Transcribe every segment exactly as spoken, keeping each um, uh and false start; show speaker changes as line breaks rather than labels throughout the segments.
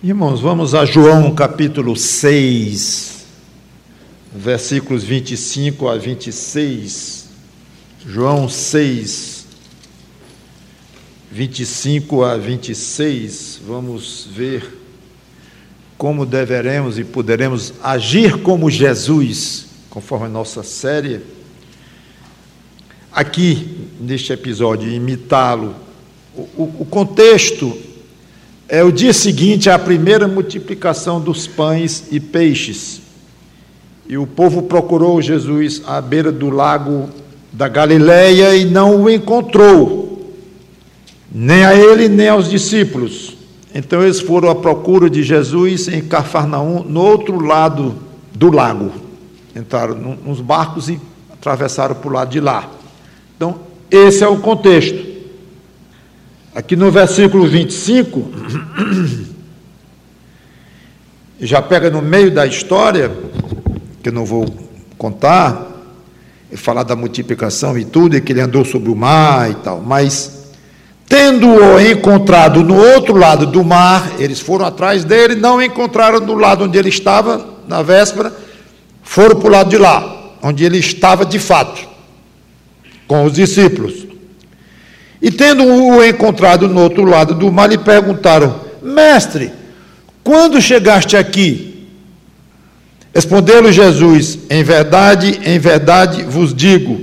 Irmãos, vamos a João capítulo seis, versículos vinte e cinco a vinte e seis. João seis, vinte e cinco a vinte e seis. Vamos ver como deveremos e poderemos agir como Jesus, conforme a nossa série. Aqui, neste episódio, imitá-lo. O, o, o contexto é o dia seguinte à primeira multiplicação dos pães e peixes. E o povo procurou Jesus à beira do lago da Galileia e não o encontrou, nem a ele, nem aos discípulos. Então eles foram à procura de Jesus em Cafarnaum, no outro lado do lago. Entraram nos barcos e atravessaram para o lado de lá. Então, esse é o contexto. Aqui no versículo vinte e cinco, já pega no meio da história, que eu não vou contar, e falar da multiplicação e tudo, e que ele andou sobre o mar e tal, mas, tendo-o encontrado no outro lado do mar, eles foram atrás dele, não encontraram do lado onde ele estava, na véspera, foram para o lado de lá, onde ele estava de fato, com os discípulos. E tendo-o encontrado no outro lado do mar, lhe perguntaram: Mestre, quando chegaste aqui? Respondeu-lhe Jesus: Em verdade, em verdade vos digo,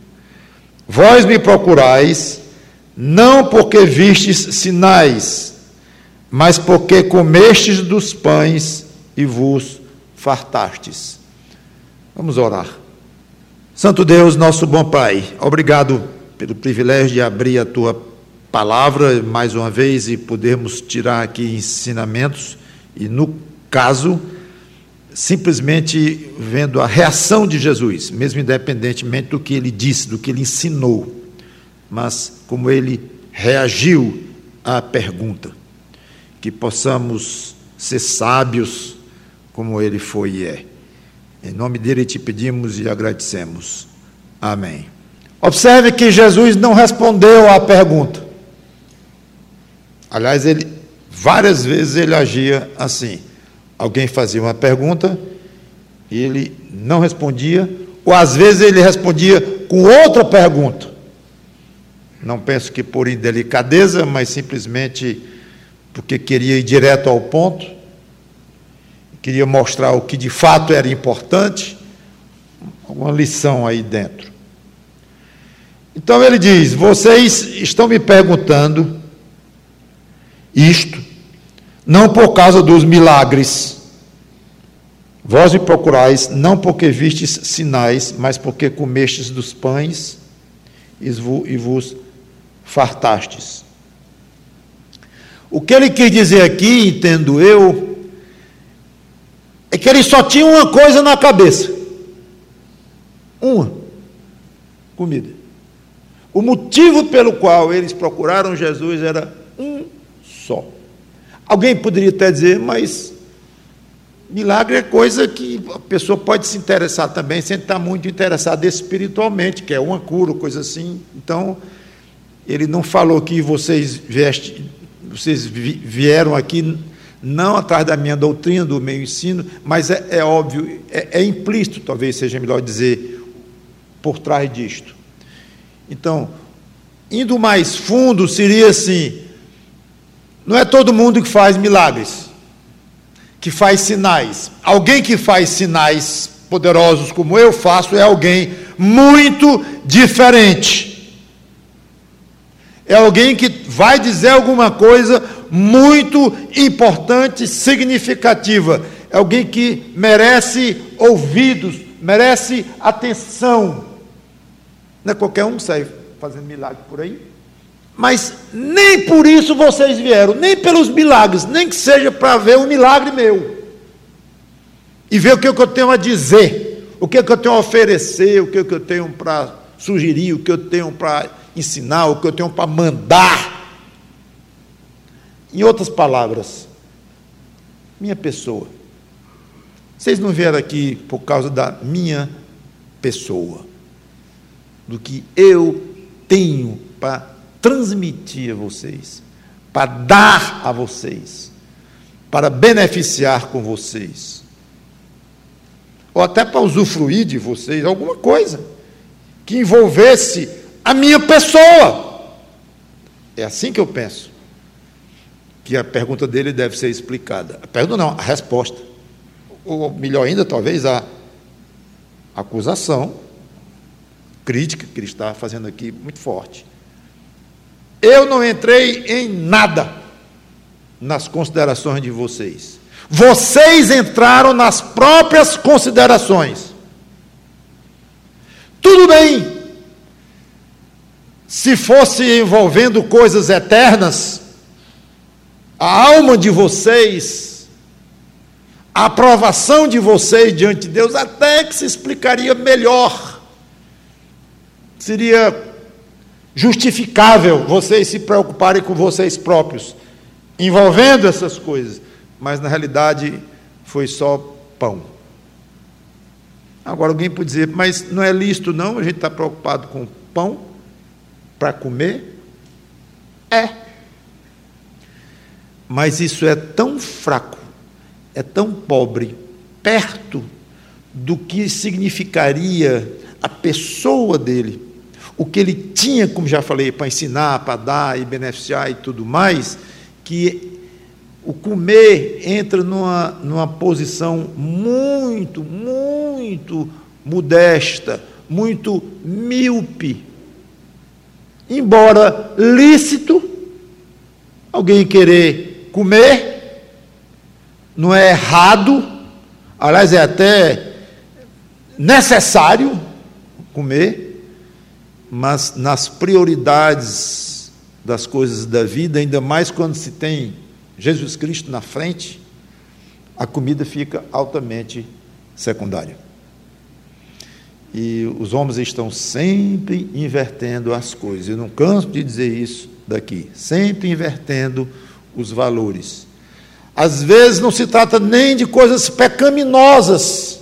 vós me procurais, não porque vistes sinais, mas porque comestes dos pães e vos fartastes. Vamos orar. Santo Deus, nosso bom Pai, obrigado pelo privilégio de abrir a Tua palavra mais uma vez e podermos tirar aqui ensinamentos, e no caso, simplesmente vendo a reação de Jesus, mesmo independentemente do que Ele disse, do que Ele ensinou, mas como Ele reagiu à pergunta, que possamos ser sábios como Ele foi e é. Em nome dEle te pedimos e agradecemos. Amém. Observe que Jesus não respondeu à pergunta. Aliás, ele, várias vezes ele agia assim. Alguém fazia uma pergunta e ele não respondia, ou às vezes ele respondia com outra pergunta. Não penso que por indelicadeza, mas simplesmente porque queria ir direto ao ponto, queria mostrar o que de fato era importante, alguma lição aí dentro. Então ele diz: vocês estão me perguntando isto, não por causa dos milagres. Vós me procurais, não porque vistes sinais, mas porque comestes dos pães e vos fartastes. O que ele quis dizer aqui, entendo eu, é que ele só tinha uma coisa na cabeça. Uma: comida. O motivo pelo qual eles procuraram Jesus era um só. Alguém poderia até dizer, mas milagre é coisa que a pessoa pode se interessar também, sem estar muito interessada espiritualmente, que é uma cura, coisa assim. Então, ele não falou que vocês, vieste, vocês vieram aqui não atrás da minha doutrina, do meu ensino, mas é, é óbvio, é, é implícito, talvez seja melhor dizer, por trás disto. Então, indo mais fundo, seria assim: não é todo mundo que faz milagres, que faz sinais. Alguém que faz sinais poderosos como eu faço é alguém muito diferente. É alguém que vai dizer alguma coisa muito importante, significativa. É alguém que merece ouvidos, merece atenção. Não é qualquer um que sai fazendo milagre por aí. Mas nem por isso vocês vieram, nem pelos milagres, nem que seja para ver um milagre meu. E ver o que eu tenho a dizer, o que eu tenho a oferecer, o que eu tenho para sugerir, o que eu tenho para ensinar, o que eu tenho para mandar. Em outras palavras, minha pessoa. Vocês não vieram aqui por causa da minha pessoa, do que eu tenho para transmitir a vocês, para dar a vocês. para beneficiar com vocês, ou até para usufruir de vocês, alguma coisa que envolvesse a minha pessoa. É assim que eu penso que a pergunta dele deve ser explicada. A pergunta não, a resposta. Ou melhor ainda, talvez a acusação, crítica que ele está fazendo aqui, muito forte. Eu não entrei em nada nas considerações de vocês. Vocês entraram nas próprias considerações. Tudo bem, se fosse envolvendo coisas eternas, a alma de vocês, a aprovação de vocês diante de Deus, até que se explicaria melhor. Seria justificável vocês se preocuparem com vocês próprios, envolvendo essas coisas, mas na realidade foi só pão. Agora alguém pode dizer, mas não é lícito não, a gente está preocupado com pão para comer? É. Mas isso é tão fraco, é tão pobre, perto do que significaria a pessoa dele, o que ele tinha, como já falei, para ensinar, para dar e beneficiar e tudo mais, que o comer entra numa, numa posição muito, muito modesta, muito míope. Embora lícito, alguém querer comer, não é errado, aliás, é até necessário comer, mas nas prioridades das coisas da vida, ainda mais quando se tem Jesus Cristo na frente, a comida fica altamente secundária. E os homens estão sempre invertendo as coisas. Eu não canso de dizer isso daqui. Sempre invertendo os valores. Às vezes não se trata nem de coisas pecaminosas.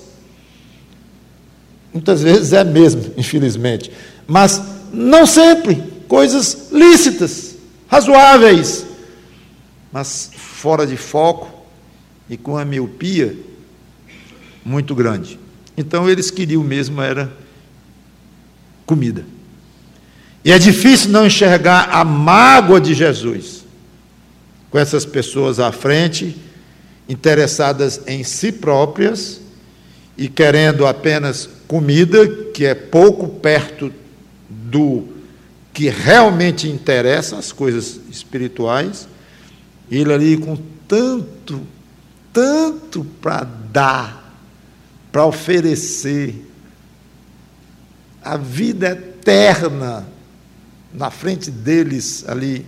Muitas vezes é mesmo, infelizmente. Mas não sempre. Coisas lícitas, razoáveis, mas fora de foco e com a miopia muito grande. Então eles queriam mesmo era comida. E é difícil não enxergar a mágoa de Jesus com essas pessoas à frente, interessadas em si próprias e querendo apenas comida, que é pouco perto do que realmente interessa, as coisas espirituais. Ele ali com tanto, tanto para dar, para oferecer a vida eterna na frente deles ali,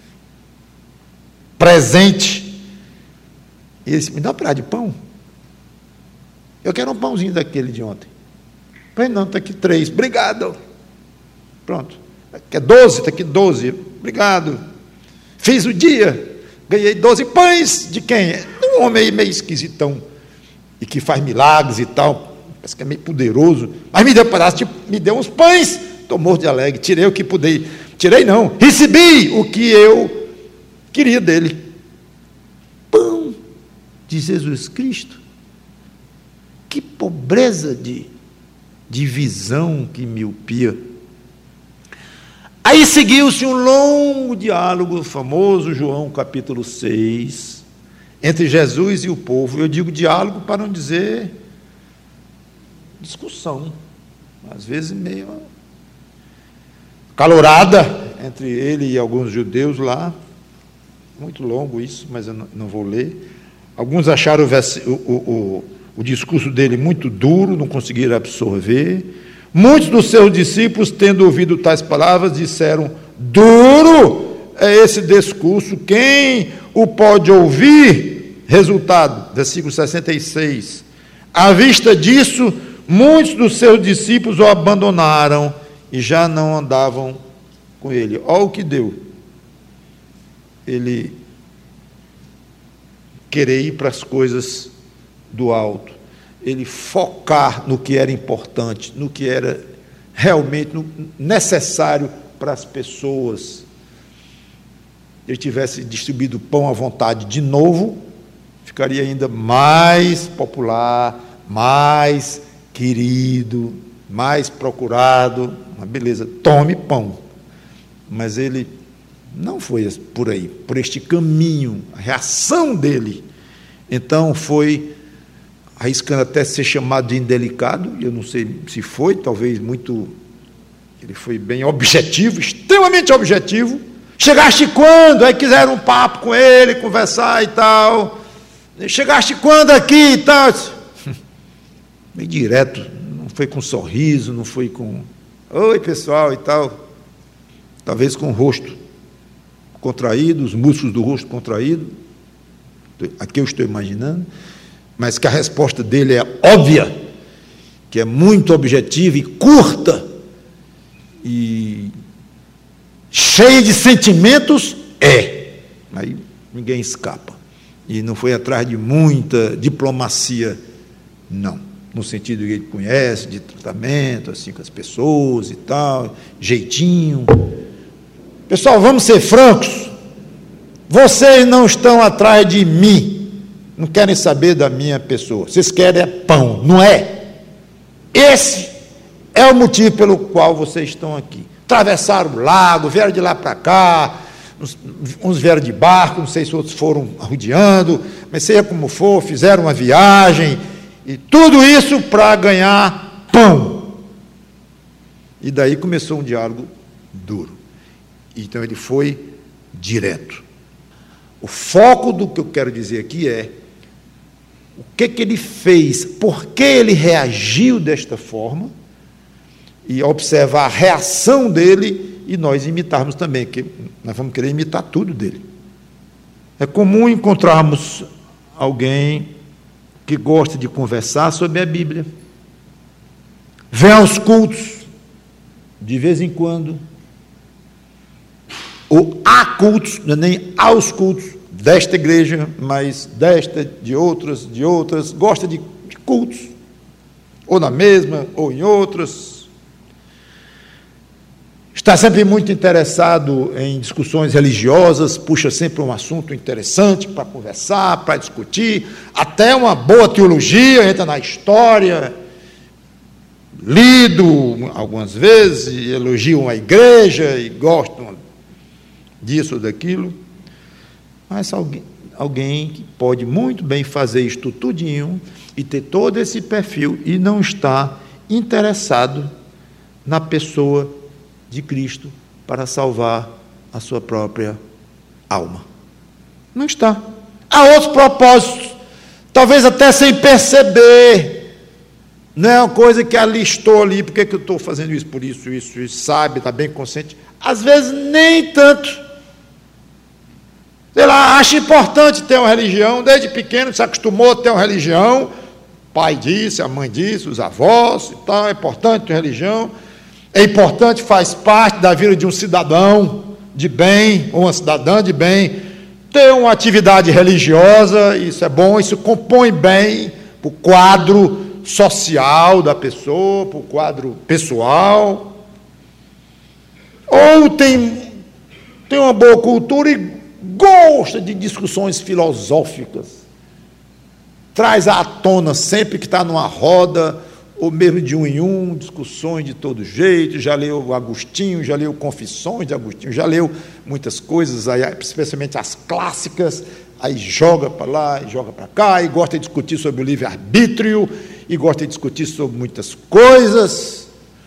presente. E ele disse, me dá um pedaço de pão. Eu quero um pãozinho daquele de ontem. Falei, não, está aqui três. Obrigado. Pronto. Quer doze? Está aqui doze. Obrigado. Fiz o dia. Ganhei doze pães. De quem? Um homem aí meio esquisitão. E que faz milagres e tal. Parece que é meio poderoso. Mas me deu um pedaço, de, me deu uns pães. Estou morto de alegre. Tirei o que pude. Tirei não. Recebi o que eu queria dele. Pão de Jesus Cristo. Que pobreza de, de visão, que miopia. Aí seguiu-se um longo diálogo, o famoso João capítulo seis, entre Jesus e o povo. Eu digo diálogo para não dizer discussão, às vezes meio calorada entre ele e alguns judeus lá. Muito longo isso, mas eu não, não vou ler. Alguns acharam o, o, o, o discurso dele muito duro, não conseguiram absorver. Muitos dos seus discípulos, tendo ouvido tais palavras, disseram, duro é esse discurso, quem o pode ouvir? Resultado, versículo sessenta e seis, à vista disso, muitos dos seus discípulos o abandonaram e já não andavam com ele. Olha o que deu. Ele querer ir para as coisas do alto, ele focar no que era importante, no que era realmente necessário para as pessoas. Ele tivesse distribuído pão à vontade de novo, ficaria ainda mais popular, mais querido, mais procurado. Uma beleza, tome pão. Mas ele não foi por aí, por este caminho. A reação dele, então, foi, arriscando até ser chamado de indelicado, eu não sei se foi, talvez muito, ele foi bem objetivo, extremamente objetivo. Chegaste quando? Aí quiseram um papo com ele, conversar e tal. Chegaste quando aqui e tal? Meio direto, não foi com sorriso, não foi com oi pessoal e tal. Talvez com o rosto contraído, os músculos do rosto contraídos. Aqui eu estou imaginando. Mas que a resposta dele é óbvia, que é muito objetiva e curta, e cheia de sentimentos, é. Aí ninguém escapa. E não foi atrás de muita diplomacia, não. No sentido que ele conhece, de tratamento, assim, com as pessoas e tal, jeitinho. Pessoal, vamos ser francos. Vocês não estão atrás de mim. Não querem saber da minha pessoa. Vocês querem é pão, não é? Esse é o motivo pelo qual vocês estão aqui. Atravessaram o lago, vieram de lá para cá, uns, uns vieram de barco, não sei se outros foram arrodeando, mas seja como for, fizeram uma viagem, e tudo isso para ganhar pão. E daí começou um diálogo duro. Então ele foi direto. O foco do que eu quero dizer aqui é o que, que ele fez, por que ele reagiu desta forma, e observar a reação dele e nós imitarmos também, que nós vamos querer imitar tudo dele. É comum encontrarmos alguém que gosta de conversar sobre a Bíblia, vem aos cultos, de vez em quando, ou há cultos, não é nem aos cultos desta igreja, mas desta, de outras, de outras, gosta de, de cultos, ou na mesma, ou em outras. Está sempre muito interessado em discussões religiosas, puxa sempre um assunto interessante para conversar, para discutir, até uma boa teologia, entra na história, lido algumas vezes, elogiam a igreja e gostam disso ou daquilo. Mas alguém, alguém que pode muito bem fazer isto tudinho e ter todo esse perfil e não está interessado na pessoa de Cristo para salvar a sua própria alma. Não está. Há outros propósitos, talvez até sem perceber. Não é uma coisa que alistou ali, por que eu estou fazendo isso, por isso, isso, isso, sabe, está bem consciente. Às vezes nem tanto. Sei lá, acha importante ter uma religião, desde pequeno se acostumou a ter uma religião, o pai disse, a mãe disse, os avós e tal, é importante ter religião. É importante, faz parte da vida de um cidadão de bem, ou uma cidadã de bem, ter uma atividade religiosa, isso é bom, isso compõe bem para o quadro social da pessoa, para o quadro pessoal. Ou tem, tem uma boa cultura e gosta de discussões filosóficas, traz à tona sempre que está numa roda, ou mesmo de um em um, discussões de todo jeito, já leu Agostinho, já leu Confissões de Agostinho, já leu muitas coisas, aí, especialmente as clássicas, aí joga para lá, joga para cá, e gosta de discutir sobre o livre-arbítrio, e gosta de discutir sobre muitas coisas,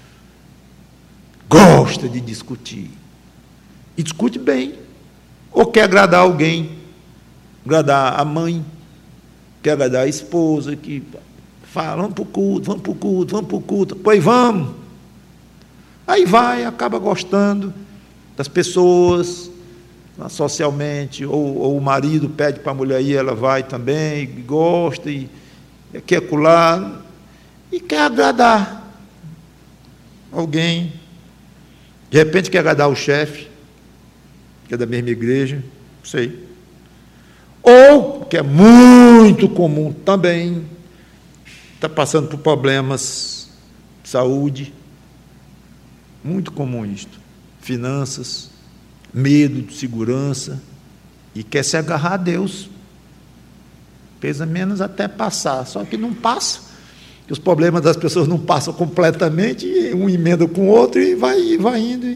gosta de discutir, e discute bem, ou quer agradar alguém, agradar a mãe, quer agradar a esposa, que fala, vamos para o culto, vamos para o culto, vamos para o culto, pois vamos. Aí vai, acaba gostando das pessoas, socialmente, ou, ou o marido pede para a mulher ir, ela vai também, e gosta, e quer colar, e quer agradar alguém. De repente quer agradar o chefe, que é da mesma igreja, não sei. Ou, que é muito comum também, está passando por problemas de saúde, muito comum isto, finanças, medo de segurança, e quer se agarrar a Deus. pesa menos até passar, só que não passa, que os problemas das pessoas não passam completamente, um emenda com o outro e vai, vai indo.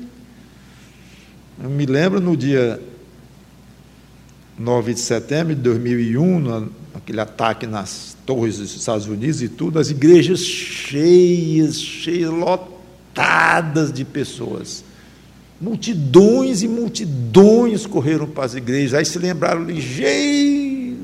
Eu me lembro no dia nove de setembro de dois mil e um, no, aquele ataque nas torres dos Estados Unidos e tudo, as igrejas cheias, cheias, lotadas de pessoas. Multidões e multidões correram para as igrejas, aí se lembraram ligeiro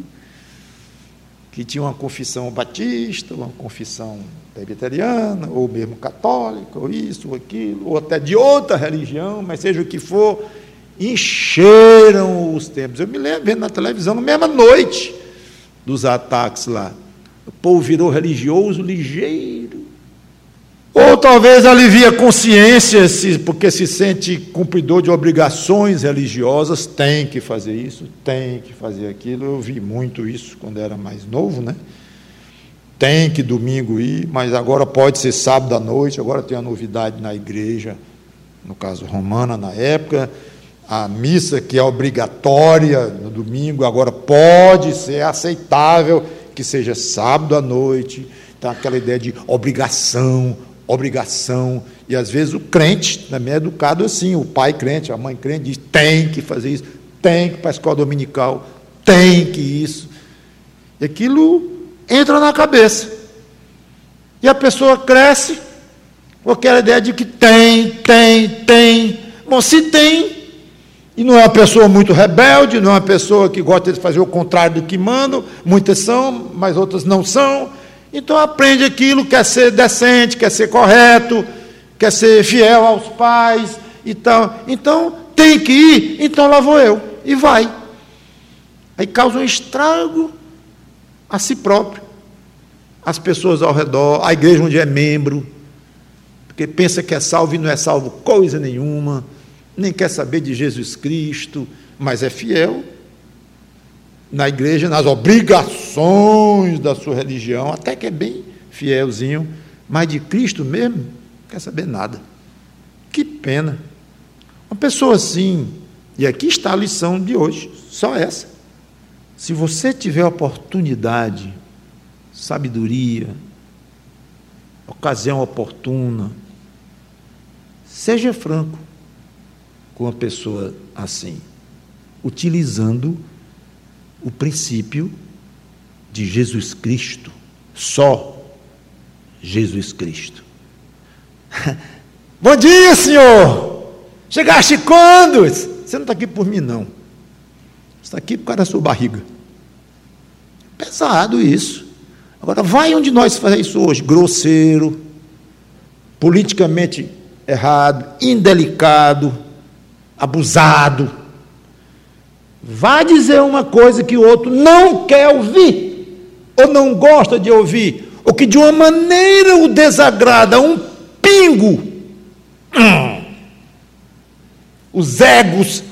que tinha uma confissão batista, uma confissão presbiteriana, ou mesmo católica, ou isso, ou aquilo, ou até de outra religião, mas seja o que for, encheram os templos. Eu me lembro vendo na televisão, na mesma noite dos ataques lá, o povo virou religioso ligeiro. Ou talvez alivia a consciência, se, porque se sente cumpridor de obrigações religiosas, tem que fazer isso, tem que fazer aquilo. Eu vi muito isso quando era mais novo, né? Tem que domingo ir, mas agora pode ser sábado à noite, agora tem uma novidade na igreja, no caso romana, na época, a missa que é obrigatória no domingo, agora pode ser aceitável que seja sábado à noite. Então aquela ideia de obrigação, obrigação, e às vezes o crente também é educado assim, o pai crente, a mãe crente diz, tem que fazer isso, tem que ir para a escola dominical, tem que isso, e aquilo entra na cabeça, e a pessoa cresce com aquela ideia de que tem, tem, tem, bom, se tem, e não é uma pessoa muito rebelde, não é uma pessoa que gosta de fazer o contrário do que mandam, muitas são, mas outras não são. Então aprende aquilo, quer ser decente, quer ser correto, quer ser fiel aos pais e tal. Então tem que ir, então lá vou eu. E vai. Aí causa um estrago a si próprio, as pessoas ao redor, a igreja onde é membro, porque pensa que é salvo e não é salvo coisa nenhuma, nem quer saber de Jesus Cristo, mas é fiel na igreja, nas obrigações da sua religião, até que é bem fielzinho, mas de Cristo mesmo, não quer saber nada. Que pena. Uma pessoa assim, e aqui está a lição de hoje, só essa. Se você tiver oportunidade, sabedoria, ocasião oportuna, seja franco com uma pessoa assim, utilizando o princípio de Jesus Cristo, só Jesus Cristo. Bom dia, senhor! Chegaste quando? Você não está aqui por mim, não. Você está aqui por causa da sua barriga. Pesado isso. Agora, vai onde nós fazemos isso hoje, grosseiro, politicamente errado, indelicado, abusado. Vá dizer uma coisa que o outro não quer ouvir, ou não gosta de ouvir, ou que de uma maneira o desagrada, um pingo. Hum. Os egos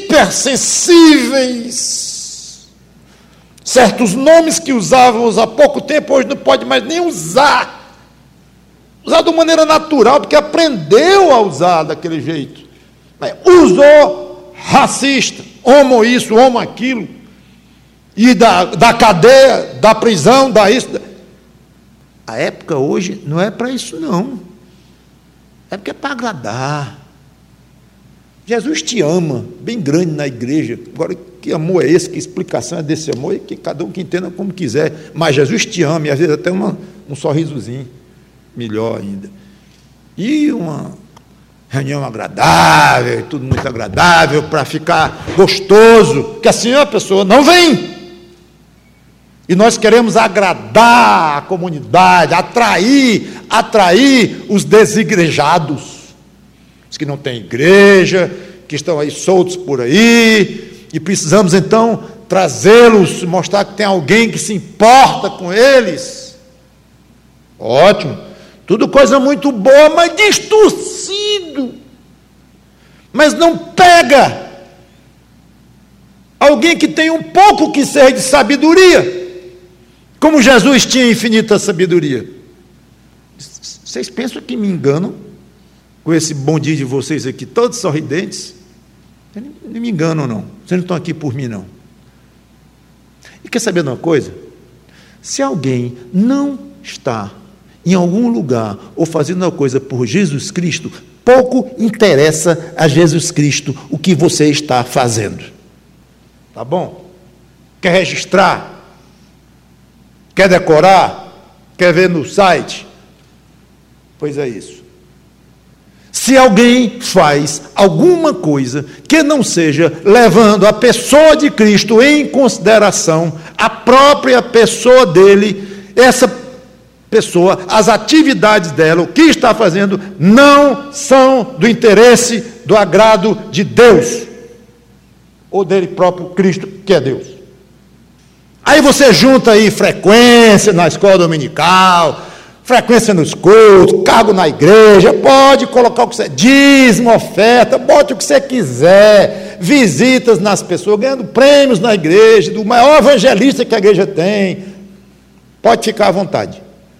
hipersensíveis, certos nomes que usávamos há pouco tempo, hoje não pode mais nem usar, usar de maneira natural, porque aprendeu a usar daquele jeito, mas usou racista, homo isso, homo aquilo, e da, da cadeia, da prisão, da isso. Da... A época hoje não é para isso, não. É porque é para agradar. Jesus te ama, bem grande na igreja. Agora, que amor é esse? Que explicação é desse amor? E que cada um que entenda como quiser. Mas Jesus te ama, e às vezes até uma, um sorrisozinho, melhor ainda. E uma reunião agradável, tudo muito agradável, para ficar gostoso, que assim a pessoa não vem. E nós queremos agradar a comunidade, atrair, atrair os desigrejados, os que não têm igreja, que estão aí soltos por aí, e precisamos então trazê-los, mostrar que tem alguém que se importa com eles. Ótimo. Tudo coisa muito boa, mas distorcido. Mas não pega alguém que tem um pouco que seja de sabedoria, como Jesus tinha infinita sabedoria. Vocês pensam que me enganam com esse bom dia de vocês aqui, todos sorridentes? Não me enganam, não. Vocês não estão aqui por mim, não. E quer saber de uma coisa? Se alguém não está em algum lugar ou fazendo uma coisa por Jesus Cristo, pouco interessa a Jesus Cristo o que você está fazendo. Tá bom? Quer registrar? Quer decorar? Quer ver no site? Pois é isso. Se alguém faz alguma coisa que não seja levando a pessoa de Cristo em consideração, a própria pessoa dele, essa pessoa, as atividades dela, o que está fazendo, não são do interesse, do agrado de Deus, ou dele próprio, Cristo, que é Deus. Aí você junta aí frequência na escola dominical, frequência nos cultos, cargo na igreja, pode colocar o que você, dízimo, oferta, bote o que você quiser, visitas nas pessoas, ganhando prêmios na igreja, do maior evangelista que a igreja tem, pode ficar à vontade.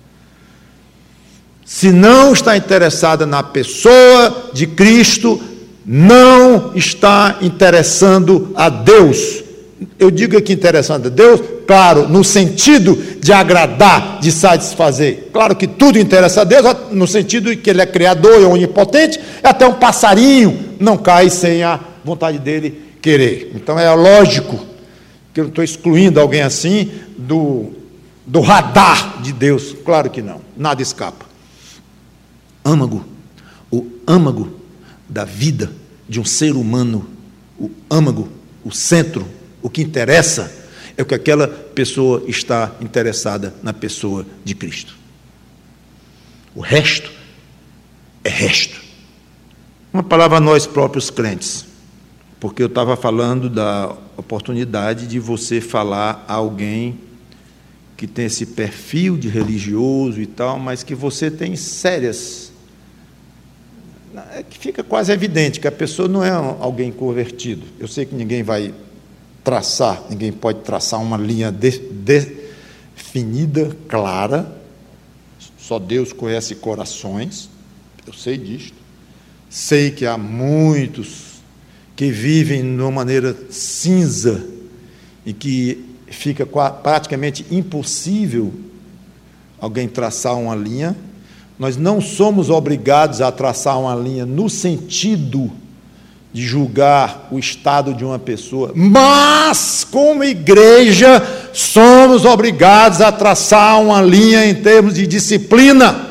Se não está interessada na pessoa de Cristo, não está interessando a Deus. Eu digo aqui interessando a Deus, claro, no sentido de agradar, de satisfazer. Claro que tudo interessa a Deus, no sentido de que Ele é criador e onipotente, até um passarinho não cai sem a vontade dele querer. Então é lógico que eu não estou excluindo alguém assim do, do radar de Deus. Claro que não, nada escapa. Âmago, o âmago da vida de um ser humano, o âmago, o centro, o que interessa é o que aquela pessoa está interessada na pessoa de Cristo. O resto é resto. Uma palavra a nós próprios crentes, porque eu estava falando da oportunidade de você falar a alguém que tem esse perfil de religioso e tal, mas que você tem sérias... É que fica quase evidente que a pessoa não é alguém convertido. Eu sei que ninguém vai traçar, ninguém pode traçar uma linha de, definida, clara, só Deus conhece corações, eu sei disto, sei que há muitos que vivem de uma maneira cinza e que fica praticamente impossível alguém traçar uma linha. Nós não somos obrigados a traçar uma linha no sentido de julgar o estado de uma pessoa, mas, como igreja, somos obrigados a traçar uma linha em termos de disciplina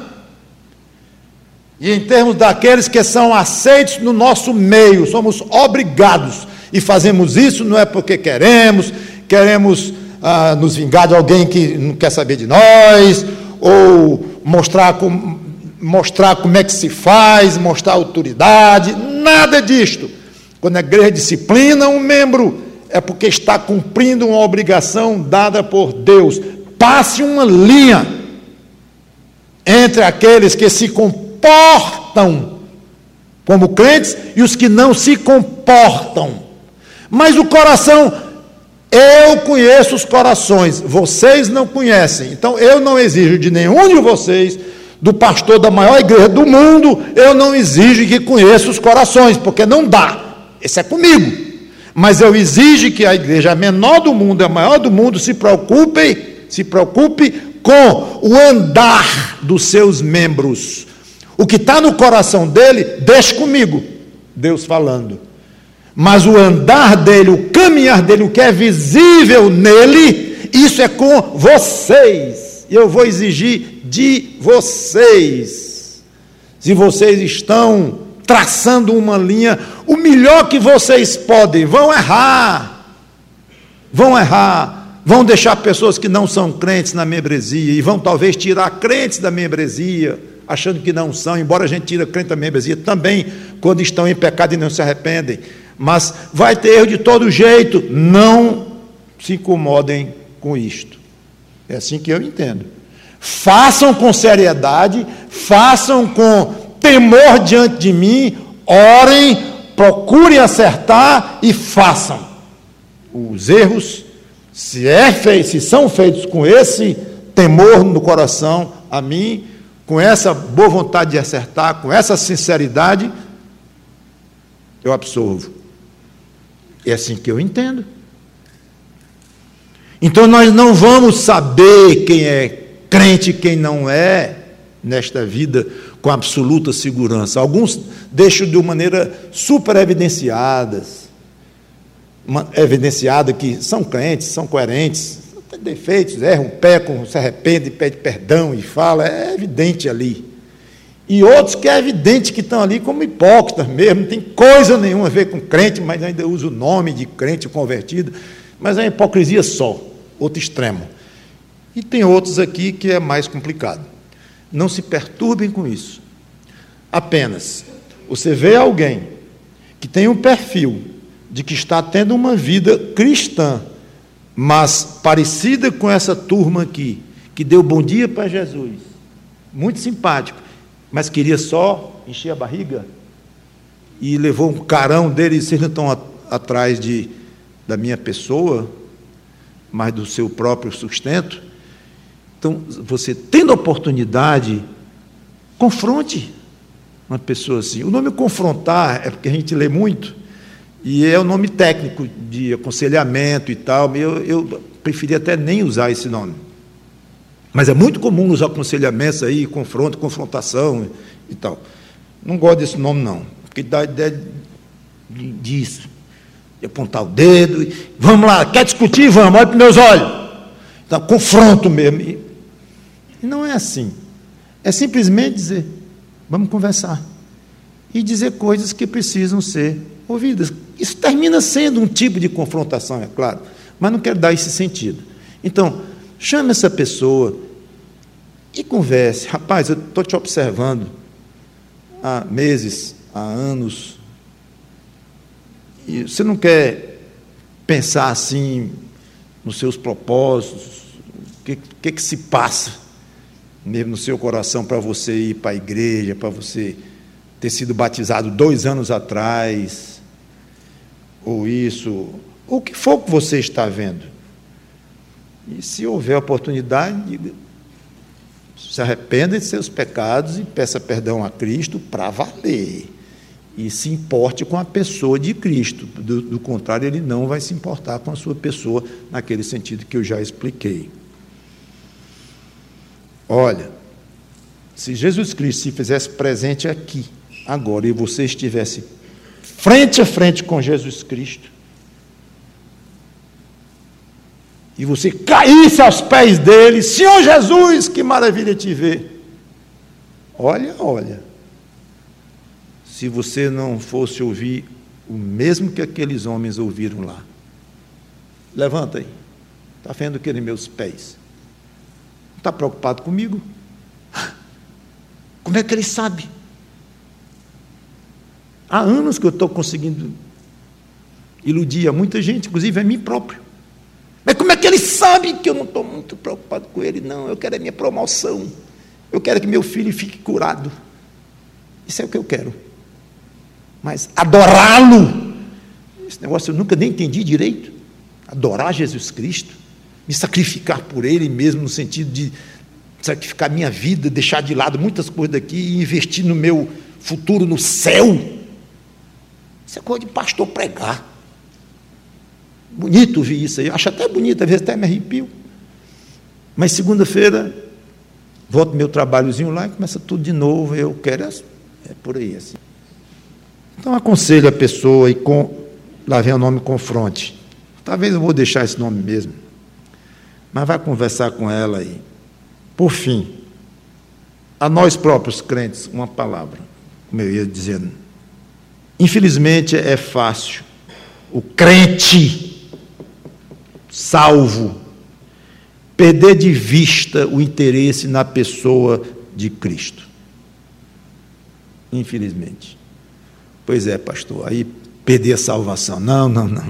e em termos daqueles que são aceitos no nosso meio. Somos obrigados, e fazemos isso não é porque queremos, queremos ah, nos vingar de alguém que não quer saber de nós, ou mostrar como, mostrar como é que se faz, mostrar autoridade, nada disto. Quando a igreja disciplina um membro, é porque está cumprindo uma obrigação dada por Deus. Passe uma linha entre aqueles que se comportam como crentes e os que não se comportam. Mas o coração, eu conheço os corações, vocês não conhecem. Então eu não exijo de nenhum de vocês, do pastor da maior igreja do mundo, eu não exijo que conheça os corações, porque não dá. Esse é comigo. Mas eu exijo que a igreja menor do mundo, a maior do mundo, se preocupe, se preocupe com o andar dos seus membros. O que está no coração dele, deixe comigo, Deus falando. Mas o andar dele, o caminhar dele, o que é visível nele, isso é com vocês. E eu vou exigir de vocês. Se vocês estão traçando uma linha, o melhor que vocês podem, vão errar, vão errar, vão deixar pessoas que não são crentes na membresia, e vão talvez tirar crentes da membresia, achando que não são, embora a gente tire crente da membresia também, quando estão em pecado e não se arrependem, mas vai ter erro de todo jeito. Não se incomodem com isto, é assim que eu entendo. Façam com seriedade, façam com temor diante de mim, orem, procurem acertar e façam. Os erros, se, é feito, se são feitos com esse temor no coração, a mim, com essa boa vontade de acertar, com essa sinceridade, eu absolvo. É assim que eu entendo. Então nós não vamos saber quem é crente e quem não é nesta vida com absoluta segurança. Alguns deixam de uma maneira super evidenciadas, uma, evidenciada que são crentes, são coerentes, tem defeitos, erram, pecam, se arrependem, pedem perdão e fala, é evidente ali. E outros que é evidente que estão ali como hipócritas mesmo, não tem coisa nenhuma a ver com crente, mas ainda usa o nome de crente convertido, mas é uma hipocrisia só, outro extremo. E tem outros aqui que é mais complicado. Não se perturbem com isso. Apenas, você vê alguém que tem um perfil de que está tendo uma vida cristã, mas parecida com essa turma aqui, que deu bom dia para Jesus, muito simpático, mas queria só encher a barriga e levou um carão dele, vocês não estão a, atrás de, da minha pessoa, mas do seu próprio sustento. Então, você tendo a oportunidade, confronte uma pessoa assim. O nome confrontar é porque a gente lê muito, e é o nome técnico de aconselhamento e tal, eu, eu preferia até nem usar esse nome. Mas é muito comum nos aconselhamentos aí, confronto, confrontação e tal. Não gosto desse nome, não, porque dá a ideia disso, de apontar o dedo, e, vamos lá, quer discutir? Vamos, olha para os meus olhos. Então, confronto mesmo. E não é assim. É simplesmente dizer, vamos conversar. E dizer coisas que precisam ser ouvidas. Isso termina sendo um tipo de confrontação, é claro, mas não quero dar esse sentido. Então, chame essa pessoa e converse. Rapaz, eu estou te observando há meses, há anos, e você não quer pensar assim nos seus propósitos, o que, que, que se passa mesmo no seu coração para você ir para a igreja, para você ter sido batizado dois anos atrás, ou isso, ou o que for que você está vendo. E se houver oportunidade, se arrependa de seus pecados e peça perdão a Cristo para valer. E se importe com a pessoa de Cristo. Do, do contrário, ele não vai se importar com a sua pessoa, naquele sentido que eu já expliquei. Olha, se Jesus Cristo se fizesse presente aqui, agora, e você estivesse frente a frente com Jesus Cristo, e você caísse aos pés dele, Senhor Jesus, que maravilha te ver. Olha, olha, se você não fosse ouvir o mesmo que aqueles homens ouviram lá. Levanta aí, está vendo que ele meus pés? Está preocupado comigo? Como é que ele sabe? Há anos que eu estou conseguindo iludir a muita gente, inclusive a mim próprio. Mas como é que ele sabe que eu não estou muito preocupado com ele? Não, eu quero a minha promoção. Eu quero que meu filho fique curado. Isso é o que eu quero. Mas adorá-lo, esse negócio eu nunca nem entendi direito. Adorar Jesus Cristo, me sacrificar por ele mesmo, no sentido de sacrificar minha vida, deixar de lado muitas coisas daqui e investir no meu futuro no céu. Isso é coisa de pastor pregar. Bonito ouvir isso aí, eu acho até bonito, às vezes até me arrepio. Mas segunda-feira, volto ao meu trabalhozinho lá e começa tudo de novo, eu quero, é por aí assim. Então aconselho a pessoa e com, lá vem o nome confronte. Talvez eu vou deixar esse nome mesmo. Mas vai conversar com ela aí. Por fim, a nós próprios crentes, uma palavra, como eu ia dizendo. Infelizmente é fácil o crente salvo perder de vista o interesse na pessoa de Cristo. Infelizmente. Pois é, pastor, aí perder a salvação. Não, não, não.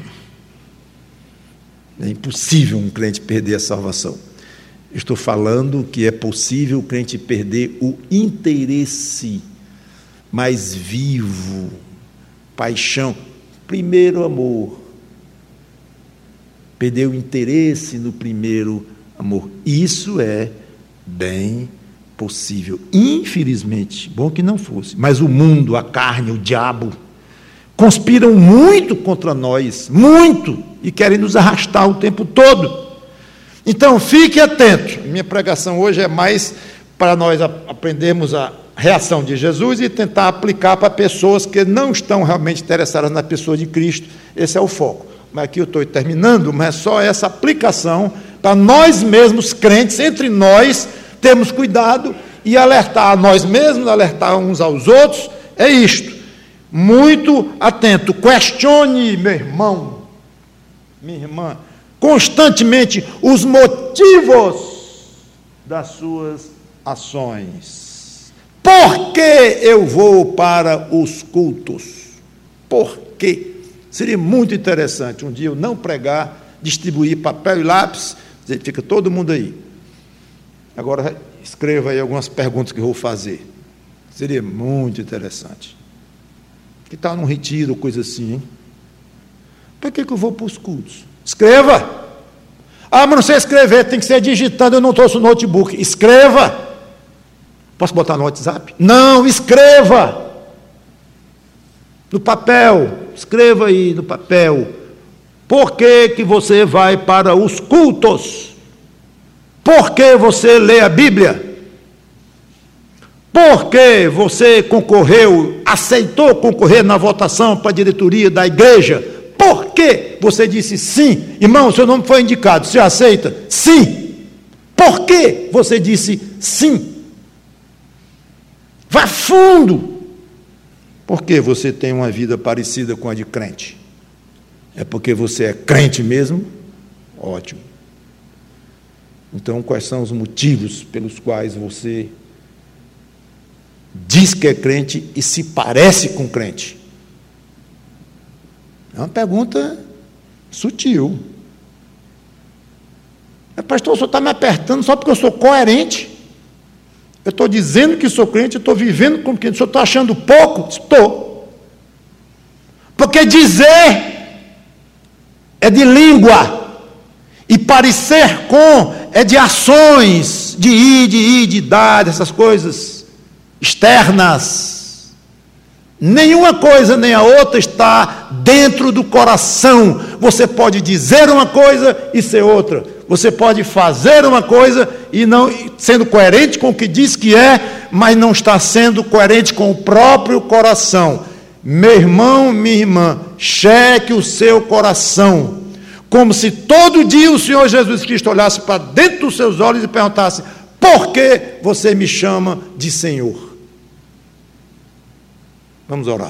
É impossível um crente perder a salvação. Estou falando que é possível o crente perder o interesse mais vivo, paixão, primeiro amor. Perder o interesse no primeiro amor. Isso é bem possível. Infelizmente, bom que não fosse, mas o mundo, a carne, o diabo, conspiram muito contra nós, muito, e querem nos arrastar o tempo todo. Então, fique atento. Minha pregação hoje é mais para nós aprendermos a reação de Jesus e tentar aplicar para pessoas que não estão realmente interessadas na pessoa de Cristo. Esse é o foco. Mas aqui eu estou terminando, mas é só essa aplicação para nós mesmos, crentes, entre nós, termos cuidado e alertar a nós mesmos, alertar uns aos outros. É isto. Muito atento. Questione, meu irmão, minha irmã, constantemente os motivos das suas ações. Por que eu vou para os cultos? Por quê? Seria muito interessante um dia eu não pregar, distribuir papel e lápis, dizer, fica todo mundo aí. Agora escreva aí algumas perguntas que eu vou fazer. Seria muito interessante. Que tal num retiro, coisa assim, hein? Por que, que eu vou para os cultos? Escreva! Ah, mas não sei escrever, tem que ser digitando, eu não trouxe o notebook. Escreva! Posso botar no WhatsApp? Não, escreva! No papel, escreva aí no papel. Por que que você vai para os cultos? Por que você lê a Bíblia? Por que você concorreu, aceitou concorrer na votação para a diretoria da igreja? Por que você disse sim? Irmão, seu nome foi indicado, você aceita? Sim. Por que você disse sim? Vá fundo. Por que você tem uma vida parecida com a de crente? É porque você é crente mesmo? Ótimo. Então, quais são os motivos pelos quais você diz que é crente e se parece com crente? É uma pergunta sutil. Mas, pastor, o senhor está me apertando só porque eu sou coerente? Eu estou dizendo que sou crente, eu estou vivendo como crente. O senhor está achando pouco? Estou. Porque dizer é de língua, e parecer com é de ações, de ir, de ir, de dar, essas coisas externas. Nenhuma coisa nem a outra está dentro do coração. Você pode dizer uma coisa e ser outra. Você pode fazer uma coisa e não sendo coerente com o que diz que é, mas não está sendo coerente com o próprio coração. Meu irmão, minha irmã, cheque o seu coração. Como se todo dia o Senhor Jesus Cristo olhasse para dentro dos seus olhos e perguntasse: por que você me chama de Senhor? Vamos orar.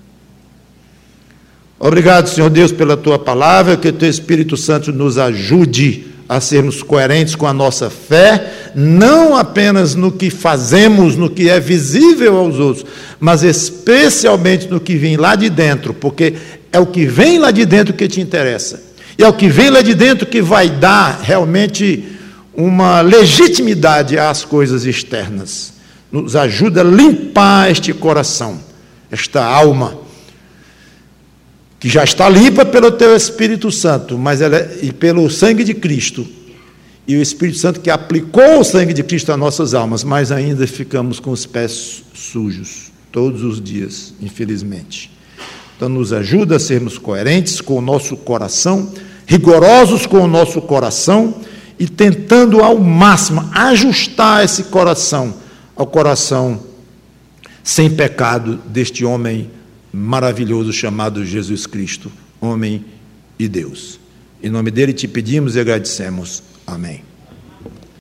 Obrigado, Senhor Deus, pela Tua palavra, que o Teu Espírito Santo nos ajude a sermos coerentes com a nossa fé, não apenas no que fazemos, no que é visível aos outros, mas especialmente no que vem lá de dentro, porque é o que vem lá de dentro que te interessa, e é o que vem lá de dentro que vai dar realmente uma legitimidade às coisas externas. Nos ajuda a limpar este coração, esta alma, que já está limpa pelo Teu Espírito Santo, mas ela é, e pelo sangue de Cristo, e o Espírito Santo que aplicou o sangue de Cristo às nossas almas, mas ainda ficamos com os pés sujos, todos os dias, infelizmente. Então nos ajuda a sermos coerentes com o nosso coração, rigorosos com o nosso coração, e tentando ao máximo ajustar esse coração ao coração sem pecado deste homem maravilhoso chamado Jesus Cristo, homem e Deus. Em nome dele te pedimos e agradecemos. Amém.